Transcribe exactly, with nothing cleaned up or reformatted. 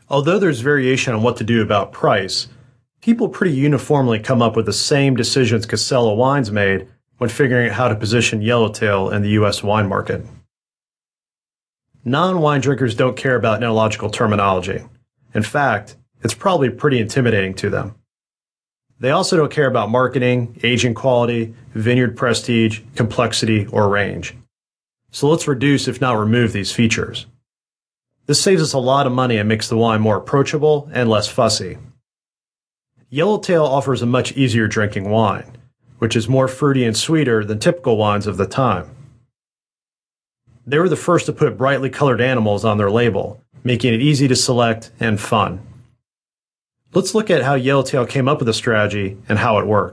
Although there's variation on what to do about price, people pretty uniformly come up with the same decisions Casella Wines made when figuring out how to position Yellowtail in the U S wine market. Non-wine drinkers don't care about enological terminology. In fact, it's probably pretty intimidating to them. They also don't care about marketing, aging quality, vineyard prestige, complexity, or range. So let's reduce, if not remove, these features. This saves us a lot of money and makes the wine more approachable and less fussy. Yellowtail offers a much easier drinking wine, which is more fruity and sweeter than typical wines of the time. They were the first to put brightly colored animals on their label, making it easy to select and fun. Let's look at how Yellowtail came up with the strategy and how it worked.